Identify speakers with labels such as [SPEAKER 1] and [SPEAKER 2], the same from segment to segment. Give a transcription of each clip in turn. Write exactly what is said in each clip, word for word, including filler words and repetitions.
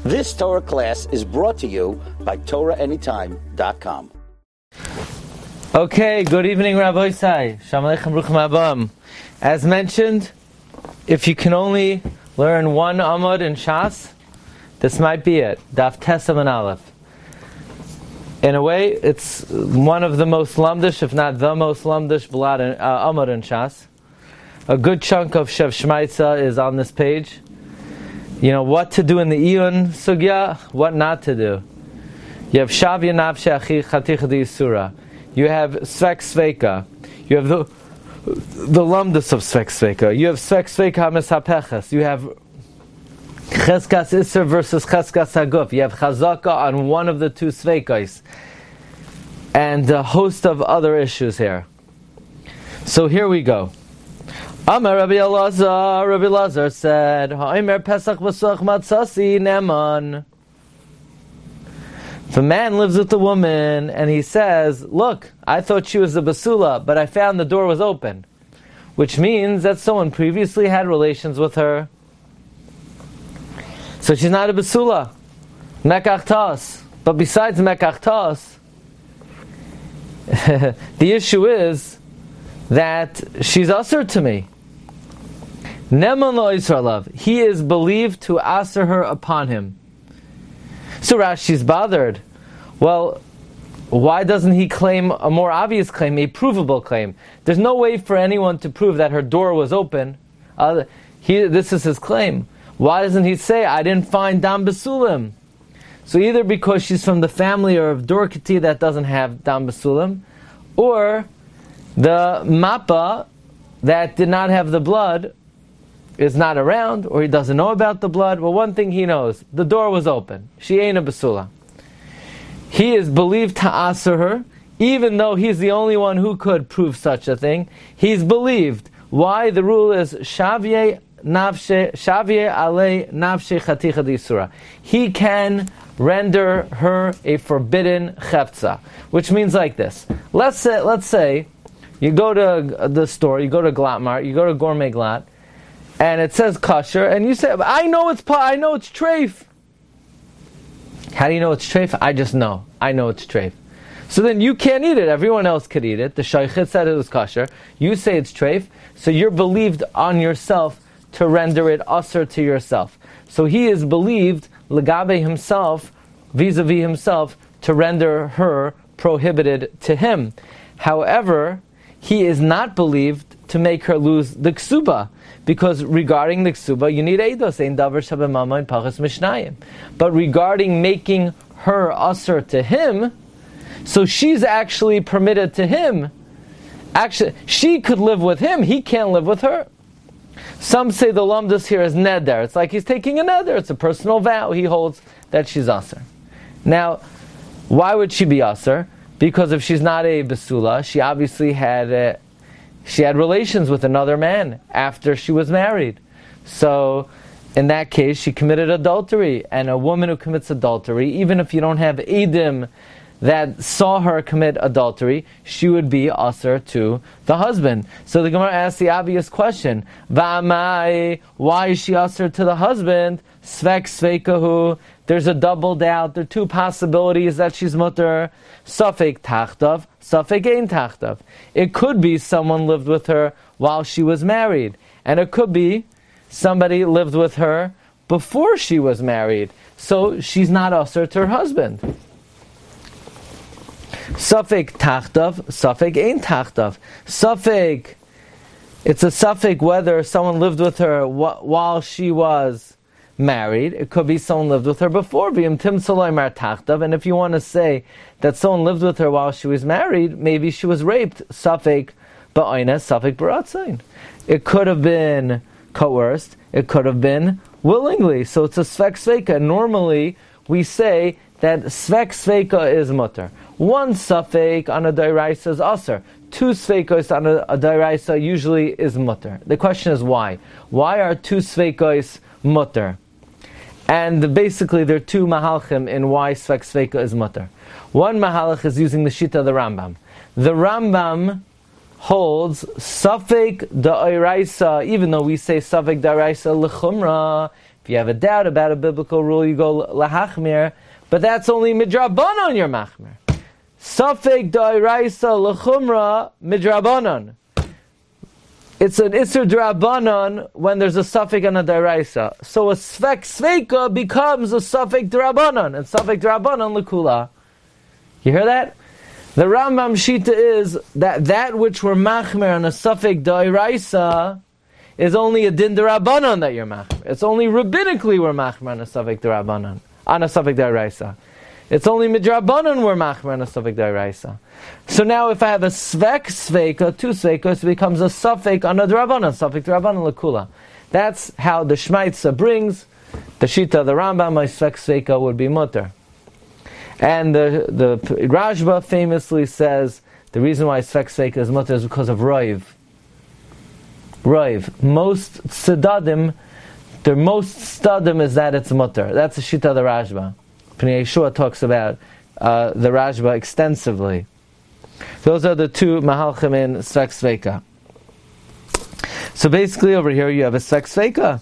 [SPEAKER 1] This Torah class is brought to you by Torah Anytime dot com.
[SPEAKER 2] Okay, good evening, Rabbi Isai. Shalom Aleichem, Bruchim Abam. As mentioned, if you can only learn one Amud in Shas, this might be it. Daf Tesam and Aleph. In a way, it's one of the most lamdish, if not the most lamdish, blad uh, Amud in Shas. A good chunk of Shev Shmaitza is on this page. You know, what to do in the Iyun Sugya, what not to do. You have Shavya Navshe Achi Chatich D'Yisura. You have Svek Sveika. You have the the Lamdus of Svek Sveika. You have Svek Sveika HaMesapeches. You have Cheskas Isser versus Cheskas Haguf. You have Chazaka on one of the two Sveikais. And a host of other issues here. So here we go. Amar Rabbi Elazar, Rabbi Elazar said, Ha'omer Pesach v'suach matzasi neman. If a man lives with a woman and he says, look, I thought she was a basula, but I found the door was open, which means that someone previously had relations with her. So she's not a basula. Mekach tas. But besides mekach tas, the issue is that she's asur to me. Neman lo Yisraelav. He is believed to asur her upon him. So Rashi's bothered. Well, why doesn't he claim a more obvious claim, a provable claim? There's no way for anyone to prove that her door was open. Uh, he, this is his claim. Why doesn't he say, I didn't find Dam Basulim? So either because she's from the family or of Dorkati that doesn't have Dam Basulim, or the Mappa that did not have the blood is not around, or he doesn't know about the blood. Well, one thing he knows, the door was open. She ain't a basula. He is believed to asur her, even though he's the only one who could prove such a thing. He's believed. Why? The rule is shavye nafshe shavye alei nafshe chaticha d'isura. He can render her a forbidden chefza, which means like this. Let's say, let's say you go to the store, you go to Glatmart, you go to Gourmet Glat, and it says kosher, and you say, I know it's pa, I know it's treif. How do you know it's treif? I just know. I know it's treif. So then you can't eat it. Everyone else could eat it. The shaykhit said it was kosher. You say it's treif, so you're believed on yourself to render it asur to yourself. So he is believed, legabe himself, vis-a-vis himself, to render her prohibited to him. However, he is not believed to make her lose the ksuba, because regarding the ksuba, you need eidos, ein davar shabemama and pachas mishnayim. But regarding making her asur to him, so she's actually permitted to him. Actually, she could live with him, he can't live with her. Some say the lamdus here is neder. It's like he's taking a neder. It's a personal vow. He holds that she's asur. Now, why would she be asur? Because if she's not a basula, she obviously had a She had relations with another man after she was married. So, in that case, she committed adultery. And a woman who commits adultery, even if you don't have edim that saw her commit adultery, she would be asur to the husband. So the Gemara asks the obvious question, V'amai, why is she asur to the husband? Svek sveikahu. There's a double doubt. There are two possibilities that she's mutter. Safek tachtav, safek ein tachtav. It could be someone lived with her while she was married. And it could be somebody lived with her before she was married. So she's not asur to her husband. Safek tachtav, safek ein tachtav. Safek, it's a safek whether someone lived with her wh- while she was married. It could be someone lived with her before. And if you want to say that someone lived with her while she was married, maybe she was raped. Safek ba'oines, safek b'ratzain. It could have been coerced. It could have been willingly. So it's a svek sveika. Normally, we say that svek sveika is mutter. One safek on a dairaisa is asur. Two sveikos on a, a dairaisa usually is mutter. The question is why? Why are two sveikos mutter? And basically there are two mahalchim in why svek sveika is mutter. One mahalach is using the shita of the Rambam. The Rambam holds safek da'iraisa, even though we say safek da'iraisa l'chumra, If you have a doubt about a biblical rule, you go lahachmir, but that's only midrabanan your machmir. Safek da'iraisa l'chumra midrabanan. It's an Isser D'Rabbanan when there's a Safek and a D'Oraisa. So a Svek Sveika becomes a Safek D'Rabbanan, and Safek D'Rabbanan l'kula. You hear that? The Rambam Shita is that that which we're machmer on a Safek D'Oraisa is only a Din D'Rabbanan that you're machmer. It's only rabbinically we're machmer on a Safek D'Rabbanan, on a Safek D'Oraisa. It's only midrabanan we're machmer on a Safek D'Oraisa. So now if I have a svek sveika, two sveikas, it becomes a safek on a drabanan, safek drabanan l'kula. That's how the Shmaitza brings the Shita of the Rambam, my svek sveika would be mutter. And the, the Rashba famously says the reason why svek sveika is mutter is because of roiv. Roiv. Most tzedadim, the most stadim is that it's mutter. That's the Shita of the Rashba. Pnei Yeshua talks about uh, the Rashba extensively. Those are the two mahalchim in Svek Sveika. So basically over here you have a Svek Sveika.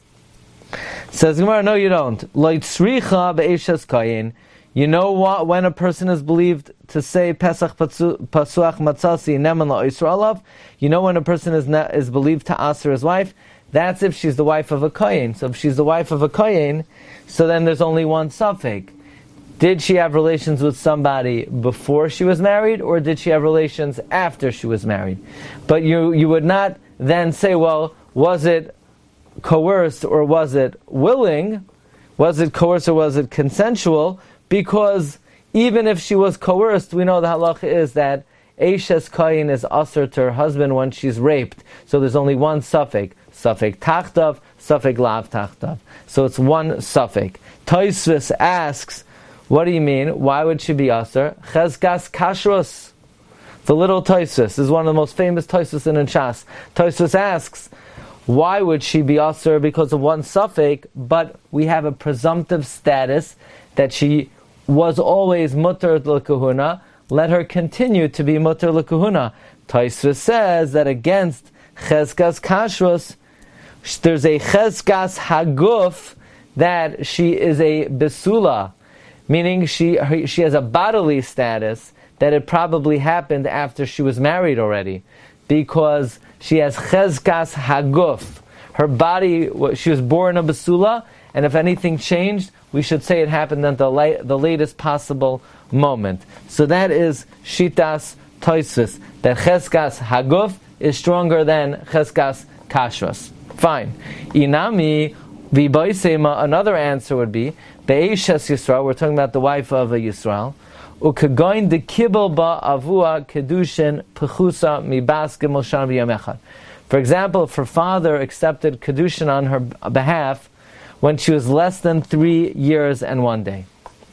[SPEAKER 2] Says Gemara, no you don't. Loitzricha be'eshes kayin. You know what? When a person is believed to say Pesach Pasuach Matzasi Neman La'Isra Alav, you know when a person is ne- is believed to aser his wife, that's if she's the wife of a kohen. So if she's the wife of a kohen, so then there's only one suffix. Did she have relations with somebody before she was married, or did she have relations after she was married? But you you would not then say, well, was it coerced or was it willing? Was it coerced or was it consensual? Because even if she was coerced, we know the halacha is that Eishes Kayin is aser to her husband when she's raped. So there's only one suffix. Suffix tachtav, suffix lav tachtav. So it's one suffix. Tosfos asks, what do you mean? Why would she be aser? Chezkas kashrus. The little Tosfos is one of the most famous Tosfos in Shas. Tosfos asks, why would she be aser because of one suffix, but we have a presumptive status that she was always mutter l'kahuna, let her continue to be mutter l'kahuna. Tosfos says that against chezkas kashrus, there's a chezkas haguf, that she is a besula, meaning she her, she has a bodily status that it probably happened after she was married already, because she has chezkas haguf. Her body, she was born a besula, and if anything changed, we should say it happened at the, la- the latest possible moment. So that is shitas Tosfos, that chezkas haguf is stronger than chezkas kashrus. Fine. Inami v'boisema, another answer would be be'eshes Yisrael. We're talking about the wife of a Yisrael. Ukagoin de kibel ba avua kedushin pechusa mibas gemoshan v'yom echad. For example, if her father accepted kedushin on her behalf when she was less than three years and one day,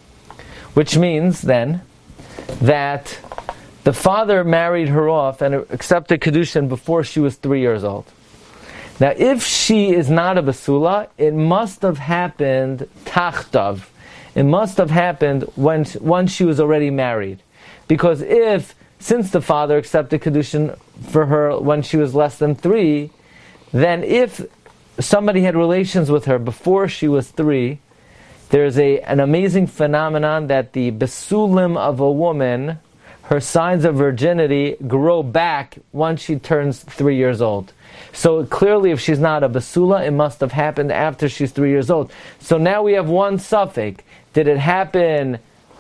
[SPEAKER 2] which means then that the father married her off and accepted kedushin before she was three years old. Now, if she is not a basula, it must have happened tachtav. It must have happened when once she was already married, because if since the father accepted kedushin for her when she was less than three, then if somebody had relations with her before she was three, there's a an amazing phenomenon that the besulim of a woman, her signs of virginity, grow back once she turns three years old. So clearly, if she's not a basula, it must have happened after she's three years old. So now we have one suffix. Did it happen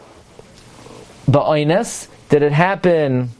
[SPEAKER 2] ba'oines? Did it happen,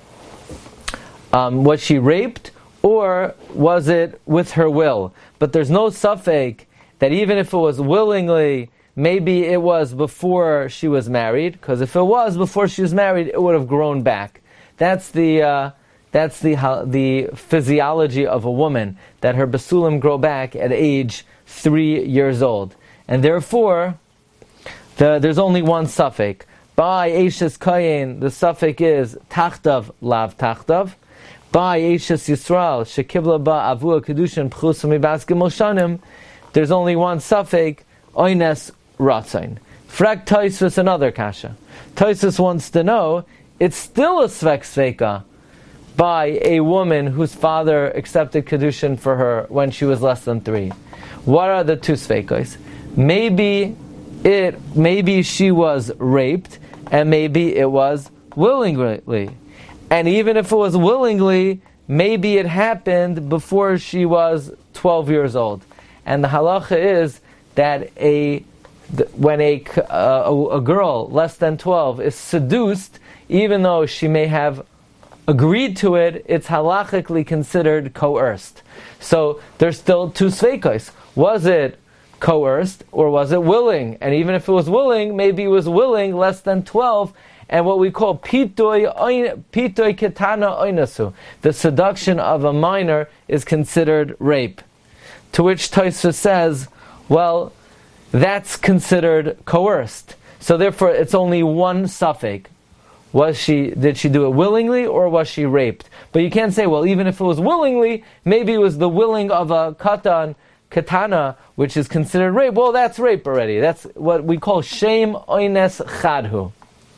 [SPEAKER 2] um, was she raped? Or was it with her will? But there's no suffix that even if it was willingly, maybe it was before she was married, because if it was before she was married, it would have grown back. That's the uh, that's the uh, the physiology of a woman, that her basulim grow back at age three years old, and therefore the, there's only one suffix. By Eishes Kayin, the suffix is tachtav lav tachtav. By Eishes Yisrael, shekibla ba avua kedushin pchusa mibas gemoshanim, there's only one suffix, oines ratzain. Frag Tosfos another kasha. Tosfos wants to know, it's still a svek sveika by a woman whose father accepted kedushin for her when she was less than three. What are the two sveikos? Maybe it, maybe she was raped, and maybe it was willingly. And even if it was willingly, maybe it happened before she was twelve years old. And the halacha is that a when a, a, a girl less than twelve is seduced, even though she may have agreed to it, it's halachically considered coerced. So there's still two sveikos. Was it coerced or was it willing? And even if it was willing, maybe it was willing less than twelve, and what we call pitoi pitoi ketana oinasu, the seduction of a minor, is considered rape. To which Tosfos says, well, that's considered coerced. So therefore, it's only one suffix. Was she, did she do it willingly or was she raped? But you can't say, well, even if it was willingly, maybe it was the willing of a katan, katana, which is considered rape. Well, that's rape already. That's what we call shem oines chadhu.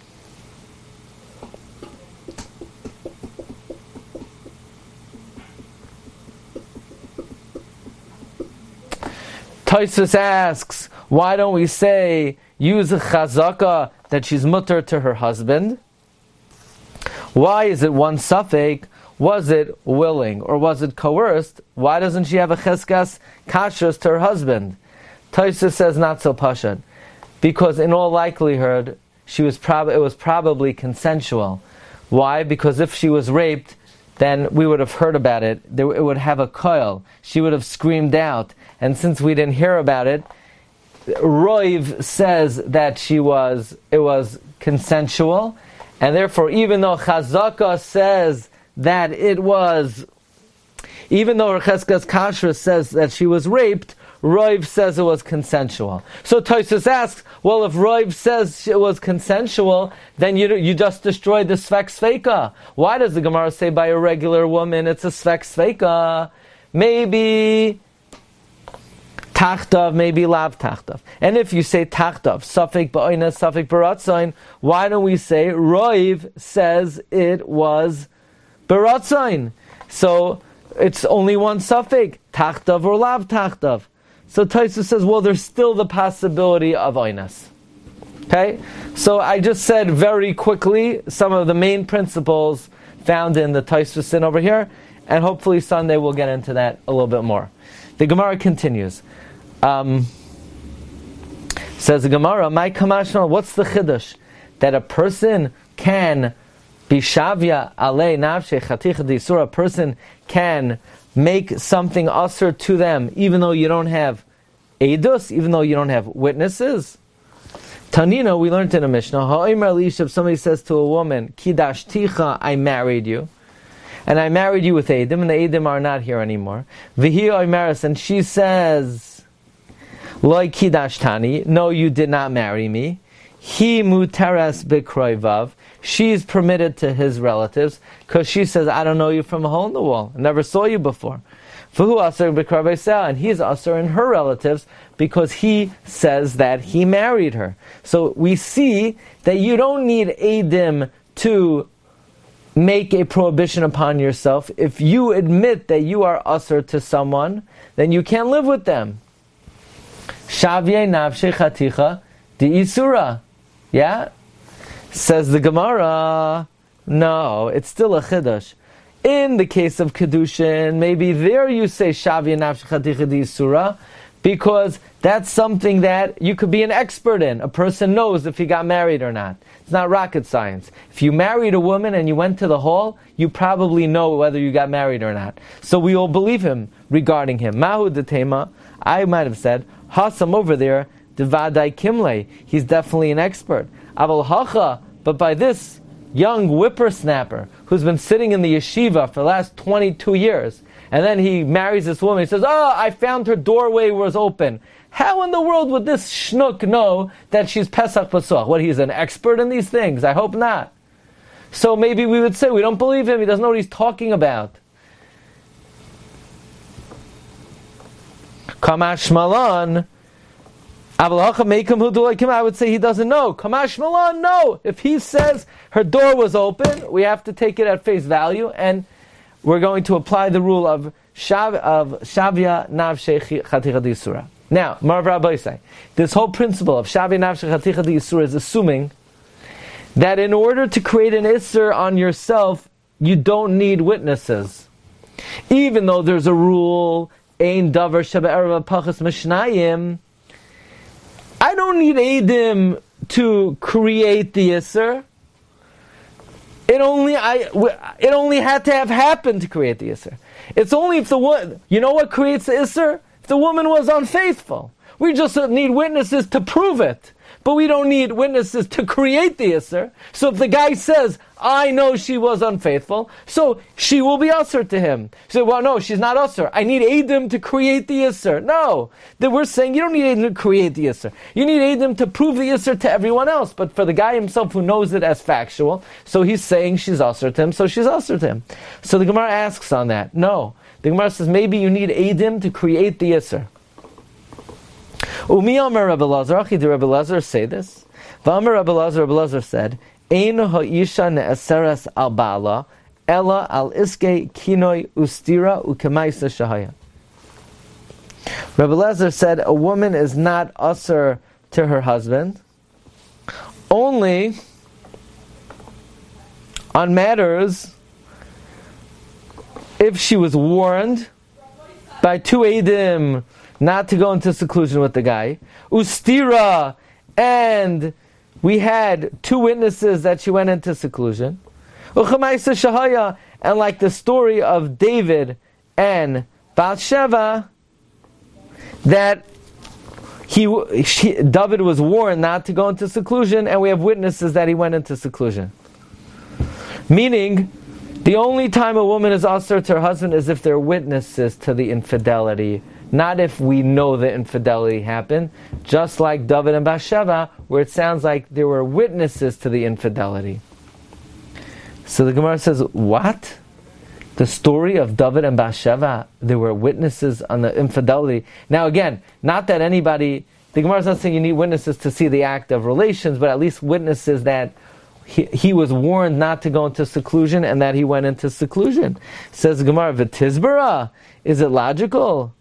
[SPEAKER 2] Tosfos asks, why don't we say, use a chazaka that she's mutter to her husband? Why is it one suffix? Was it willing or was it coerced? Why doesn't she have a cheskas kashrus to her husband? Tosfos says not so pashut, because in all likelihood she was prob- it was probably consensual. Why? Because if she was raped, then we would have heard about it. It would have a coil. She would have screamed out. And since we didn't hear about it, Roiv says that she was, it was consensual, and therefore, even though Chazaka says that it was, even though Cheskas Kashrus says that she was raped, Roiv says it was consensual. So Tosfos asks, well, if Roiv says it was consensual, then you you just destroyed the Svek Sveika. Why does the Gemara say by a regular woman it's a Svek Sveika? Maybe Tachtav, maybe lav tachtav. And if you say tachtav, suffik ba'oines, suffik baratzain, why don't we say Roiv says it was baratzain? So it's only one suffik, tachtav or lav tachtav. So Tosfos says, well, there's still the possibility of oines. Okay? So I just said very quickly some of the main principles found in the Tosfos sin over here, and hopefully Sunday we'll get into that a little bit more. The Gemara continues. Um, says the Gemara, "My kamashma, what's the chiddush that a person can be shavya alei nafshe chaticha disura? A person can make something usher to them, even though you don't have edus, even though you don't have witnesses." Tanina, we learned in a Mishnah, ha'omer li'isha, if somebody says to a woman, kidashticha, I married you, and I married you with edim, and the edim are not here anymore. V'hi oimeres, and she says, Loi kidashtani, no, you did not marry me. He muteres b'kroivav, she's permitted to his relatives, because she says, I don't know you from a hole in the wall, I never saw you before. V'hu aser b'kroivesel, and he's aser in her relatives, because he says that he married her. So we see that you don't need edim to make a prohibition upon yourself. If you admit that you are aser to someone, then you can't live with them. Shavye nafshe chaticha di isura. Yeah? Says the Gemara, no, it's still a chiddush. In the case of kedushin, maybe there you say shavye nafshe chaticha di isura, because that's something that you could be an expert in. A person knows if he got married or not. It's not rocket science. If you married a woman and you went to the hall, you probably know whether you got married or not. So we all believe him regarding him. Mahu detema, I might have said, Hasam over there, devadai kimle, he's definitely an expert. Aval hacha, but by this young whippersnapper who's been sitting in the yeshiva for the last twenty-two years, and then he marries this woman, he says, oh, I found her doorway was open. How in the world would this shnook know that she's Pesach Pasuach? What, he's an expert in these things? I hope not. So maybe we would say, we don't believe him, he doesn't know what he's talking about. Kamash Malan, I would say he doesn't know. Kamash Malan, no. If he says her door was open, we have to take it at face value, and we're going to apply the rule of shav, of Shavya Navshei Chaticha D'Yisura. Now, Marav Rabbi say, this whole principle of Shavya Navshei Chaticha D'Yisura is assuming that in order to create an Isser on yourself, you don't need witnesses. Even though there's a rule, Ein Davar Sheba Ereva Pachas Mishnayim, I don't need Eidim to create the Isser. It only I it only had to have happened to create the Isser. It's only if the one, you know what creates the Isser? If the woman was unfaithful. We just need witnesses to prove it. But we don't need witnesses to create the Isser. So if the guy says, I know she was unfaithful, so she will be Usser to him. So, well, no, she's not Usser. I need Eidim to create the Isser. No. Then we're saying you don't need Eidim to create the Isser. You need Eidim to prove the Isser to everyone else. But for the guy himself who knows it as factual, so he's saying she's Usser to him, so she's Usser to him. So the Gemara asks on that. No. The Gemara says maybe you need Eidim to create the Isser. Umi Amar Rabbi Lazar, Achi did Rabbi Lazar say this? V'Amar Rabbi Lazar, Rabbi Lazar said, Ein ha'isha ne'eseres al ba'ala, ela al iske kinoi ustira ukemaisa shahaya. Rabbi Lazar said, a woman is not usher to her husband, only on matters if she was warned by two Eidim not to go into seclusion with the guy. Ustira, and we had two witnesses that she went into seclusion. Uchamaisa Shahaya, and like the story of David and Bathsheba, that he, she, David was warned not to go into seclusion, and we have witnesses that he went into seclusion. Meaning, the only time a woman is usher to her husband is if there are witnesses to the infidelity, not if we know the infidelity happened, just like David and Bathsheba, where it sounds like there were witnesses to the infidelity. So the Gemara says, what? The story of David and Bathsheba, there were witnesses on the infidelity. Now again, not that anybody, the Gemara is not saying you need witnesses to see the act of relations, but at least witnesses that he, he was warned not to go into seclusion and that he went into seclusion. Says the Gemara, V'tizbara, is it logical?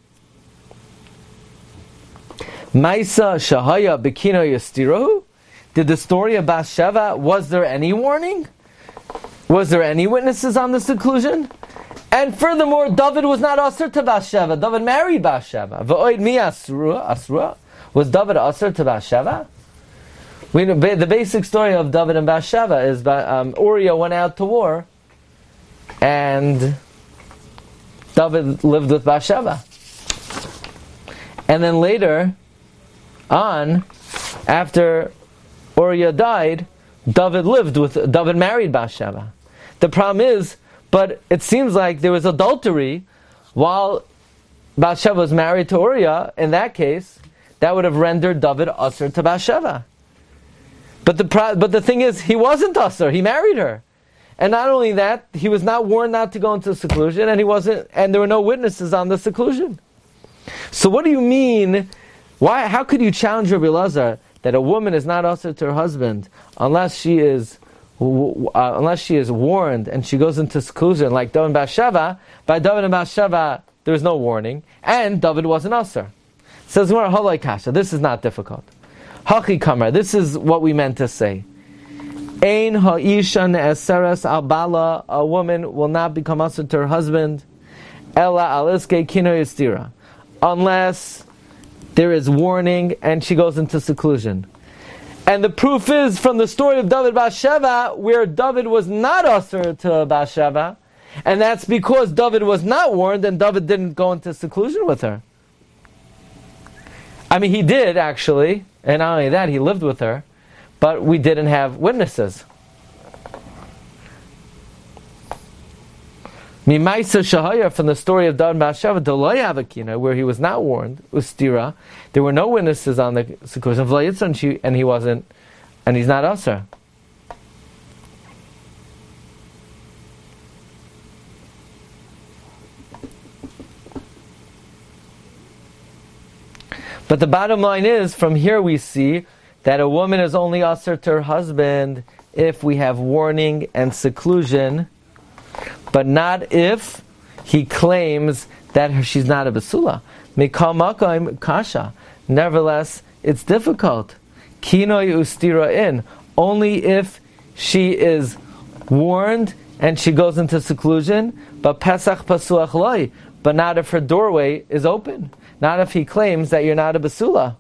[SPEAKER 2] Maisa Shahaya Bekino Yastirohu? Did the story of Bathsheba, was there any warning? Was there any witnesses on the seclusion? And furthermore, David was not Asr to Bathsheba. David married Bathsheba. V'oid mi Asrua? Asrua? Was David Asr to Bathsheba? We know, the basic story of David and Bathsheba is um, Uriah went out to war and David lived with Bathsheba. And then later on, after Uriah died, David lived with, David married Bathsheba. The problem is, but it seems like there was adultery while Bathsheba was married to Uriah. In that case, that would have rendered David usher to Bathsheba. But the but the thing is, he wasn't usher. He married her, and not only that, he was not warned not to go into seclusion, and he wasn't, and there were no witnesses on the seclusion. So, what do you mean? Why? How could you challenge Rabbi Lazar that a woman is not usher to her husband unless she is uh, unless she is warned and she goes into seclusion, like David and Bathsheba? By David and Bathsheba, there was no warning, and David wasn't usher. Says Gemara, Haloi Kasha. This is not difficult. Hachi Kamar. This is what we meant to say. Ein ha'isha ne'eseres al bala. A woman will not become usher to her husband. Ela al iske kino yistira. Unless there is warning and she goes into seclusion. And the proof is from the story of David Bathsheba, where David was not usher to Bathsheba, and that's because David was not warned and David didn't go into seclusion with her. I mean, he did actually, and not only that, he lived with her, but we didn't have witnesses. Mimaisa Shahaya, from the story of David and Bathsheba, Doloi Avakina, where he was not warned, Ustira, there were no witnesses on the seclusion of Vlayitza, and he wasn't, and he's not usher. But the bottom line is, from here we see that a woman is only usher to her husband if we have warning and seclusion, but not if he claims that she's not a basula. Mikal makom kasha. Nevertheless, it's difficult. Kinoi ustira in. Only if she is warned and she goes into seclusion, but Pesach pasuach loy. But not if her doorway is open. Not if he claims that you're not a basula.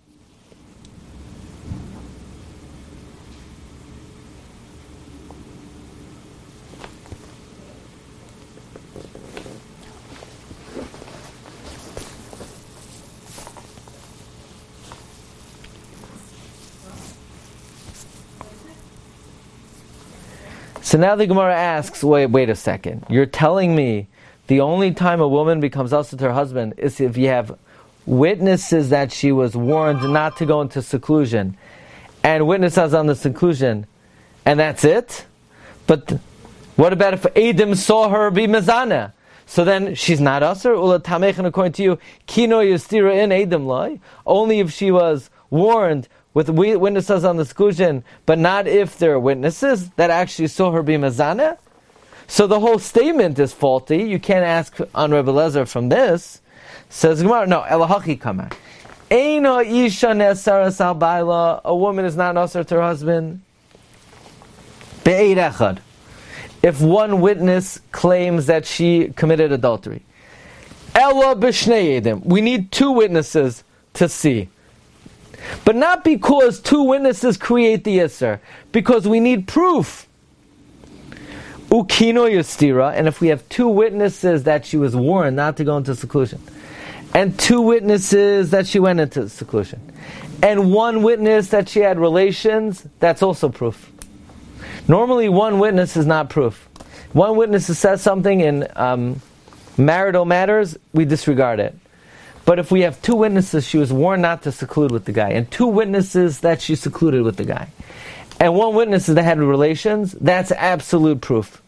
[SPEAKER 2] So now the Gemara asks, wait, wait a second. You're telling me the only time a woman becomes usher to her husband is if you have witnesses that she was warned not to go into seclusion, and witnesses on the seclusion, and that's it? But what about if Adam saw her be mezana? So then she's not usher? Ula tamechan, according to you, kino yustira in Adam loy? Only if she was warned with witnesses on the seclusion, but not if there are witnesses that actually saw her be mezana? So the whole statement is faulty. You can't ask on Rebbe Lezer from this. Says Gemara, no, elahachi kamar. Eino isha nesaras al baila. A woman is not nasar to her husband. Be'eid echad. If one witness claims that she committed adultery. Ela b'shnei edim. We need two witnesses to see. But not because two witnesses create the Yisr. Because we need proof. Ukino yustira, and if we have two witnesses that she was warned not to go into seclusion, and two witnesses that she went into seclusion, and one witness that she had relations, that's also proof. Normally one witness is not proof. One witness says something in um, marital matters, we disregard it. But if we have two witnesses, she was warned not to seclude with the guy, and two witnesses that she secluded with the guy, and one witness that had relations, that's absolute proof.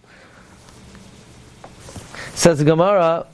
[SPEAKER 2] Says the Gemara,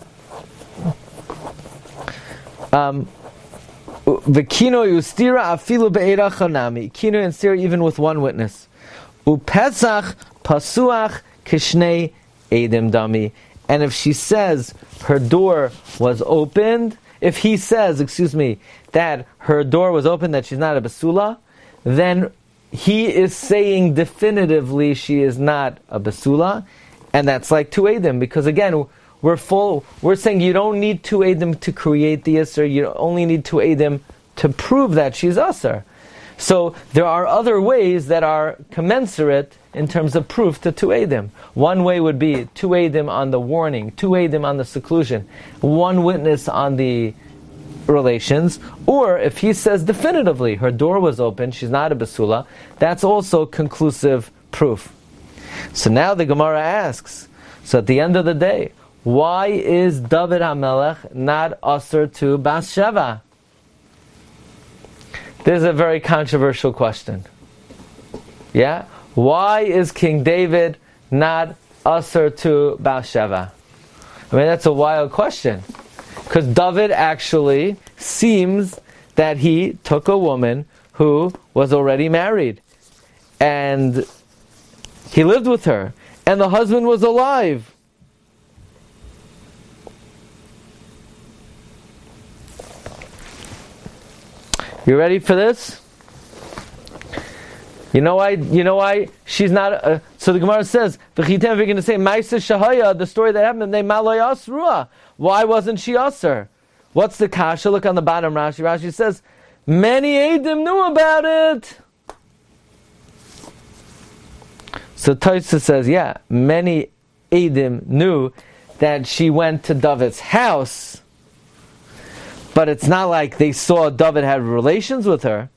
[SPEAKER 2] um, V'kino yustira afilu be'era chanami. Kino and stira even with one witness. Upesach pasuach kishnei edim dami. And if she says her door was opened, if he says, excuse me, that her door was open, that she's not a basula, then he is saying definitively she is not a basula, and that's like two edim, because again, we're full. We're saying you don't need two edim to create the Yisr. You only need two edim to prove that she's Asr. So there are other ways that are commensurate in terms of proof to two edim. One way would be two edim on the warning, two edim on the seclusion, one witness on the relations, or if he says definitively her door was open, she's not a basula, that's also conclusive proof. So now the Gemara asks, so at the end of the day, why is David HaMelech not Asr to Bathsheba? This is a very controversial question. Yeah? Why is King David not Asr to Bathsheba? I mean, that's a wild question. Because David actually seems that he took a woman who was already married. And he lived with her. And the husband was alive. You ready for this? You know why? You know why she's not? Uh, so the Gemara says, "V'chitem." We're going to say, "Ma'aser Shahaya," the story that happened. They malay asrua. Why wasn't she aser? What's the kasha? Look on the bottom. Rashi. Rashi says, "Many edim knew about it." So Tosfos says, "Yeah, many edim knew that she went to David's house." But it's not like they saw David had relations with her.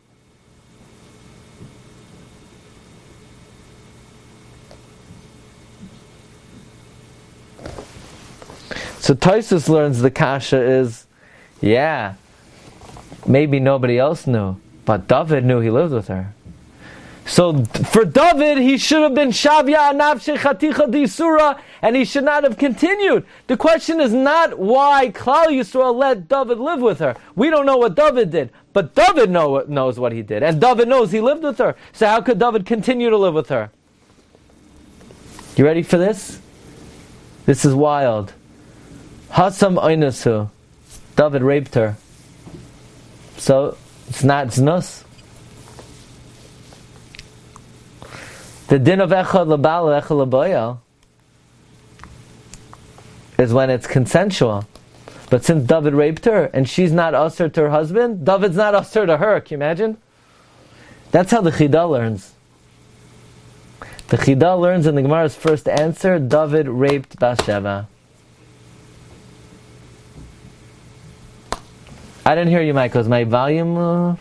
[SPEAKER 2] So Tosfos learns the kasha is, yeah, maybe nobody else knew, but David knew he lived with her. So for David, he should have been Shavya Nafshe Chaticha Disura, and he should not have continued. The question is not why Klal Yisrael let David live with her. We don't know what David did, but David know, knows what he did, and David knows he lived with her. So how could David continue to live with her? You ready for this? This is wild. Hasam Oynasu. David raped her. So, it's not znus. The din of echad lebal echad lebayal is when it's consensual. But since David raped her, and she's not usher to her husband, David's not usher to her. Can you imagine? That's how the Chida learns. The Chida learns in the Gemara's first answer, David raped Bathsheba. I didn't hear you, Michael. Is my volume... Uh...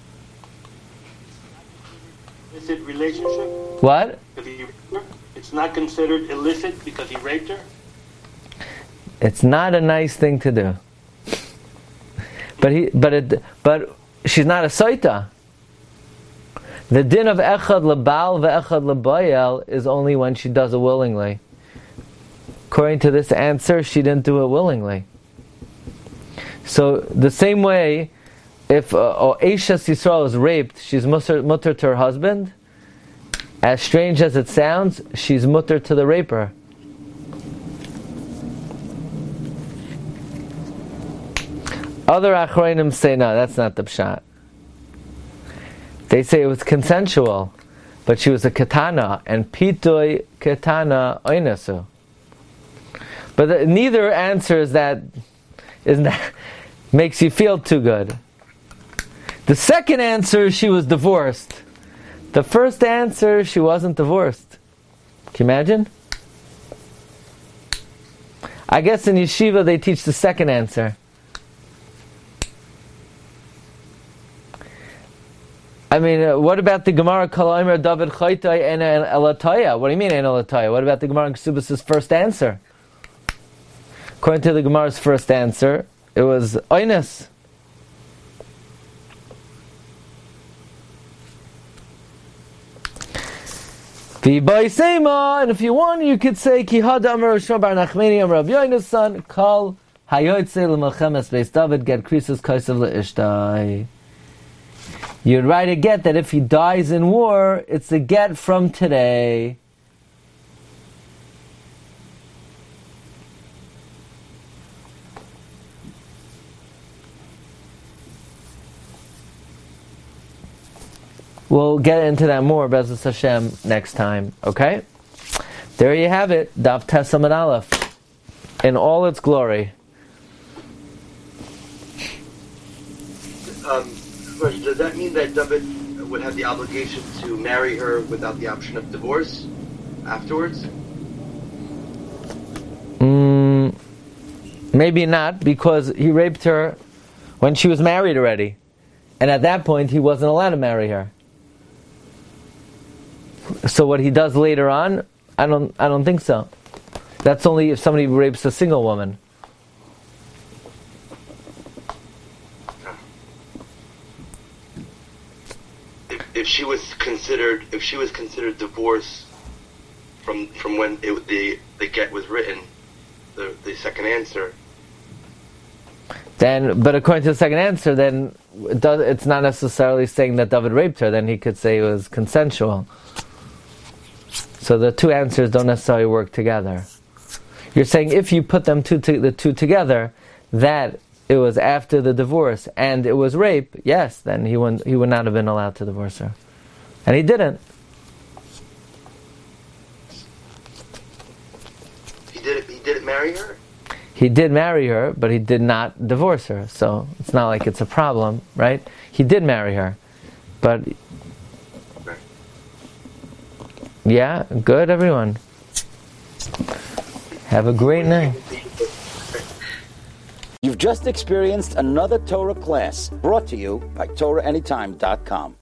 [SPEAKER 3] Illicit relationship?
[SPEAKER 2] What?
[SPEAKER 3] If he raped her? It's not considered illicit because he raped her?
[SPEAKER 2] It's not a nice thing to do. But he, but it, but she's not a soita. The din of echad lebal ve'echad lebayel is only when she does it willingly. According to this answer, she didn't do it willingly. So the same way, if uh, Eishes Yisrael is raped, she's mutter, mutter to her husband. As strange as it sounds, she's mutter to the raper. Other Achronim say, no, that's not the pshat. They say it was consensual, but she was a katana, and pitoi katana oinasu. But the, neither answers that is that makes you feel too good. The second answer, she was divorced. The first answer, she wasn't divorced. Can you imagine? I guess in yeshiva they teach the second answer. I mean, uh, what about the Gemara Kala'imer David Chaitai and Elataya? What do you mean and Elataya? What about the Gemara Ksubas' first answer? According to the Gemara's first answer, it was Oines. And if you want, you could say Ki Hada Amar Shmuel Bar Nachmani Amar Rav Yoina's son Kal Hayotzei L'Melchemes Beis David Get Krisus Kaisav Le'Ishtai. You'd write a get that if he dies in war, it's a get from today. We'll get into that more, Be'ezus Hashem, next time. Okay? There you have it. Daf Tes Amud Aleph. In all its glory.
[SPEAKER 4] Um, does that mean that David would have the obligation to marry her without the option of divorce afterwards?
[SPEAKER 2] Mm, maybe not, because he raped her when she was married already. And at that point, he wasn't allowed to marry her. So what he does later on, I don't I don't think so. That's only if somebody rapes a single woman.
[SPEAKER 4] If, if she was considered if she was considered divorced from from when it, the the get was written, the the second answer.
[SPEAKER 2] Then, but according to the second answer, then it does, it's not necessarily saying that David raped her. Then he could say it was consensual. So the two answers don't necessarily work together. You're saying if you put them two to, the two together, that it was after the divorce and it was rape, yes, then he would he would not have been allowed to divorce her, and he didn't.
[SPEAKER 4] He didn't. He didn't marry her.
[SPEAKER 2] He did marry her, but he did not divorce her. So it's not like it's a problem, right? He did marry her, but. Yeah, good everyone. Have a great night.
[SPEAKER 1] You've just experienced another Torah class brought to you by Torah Anytime dot com.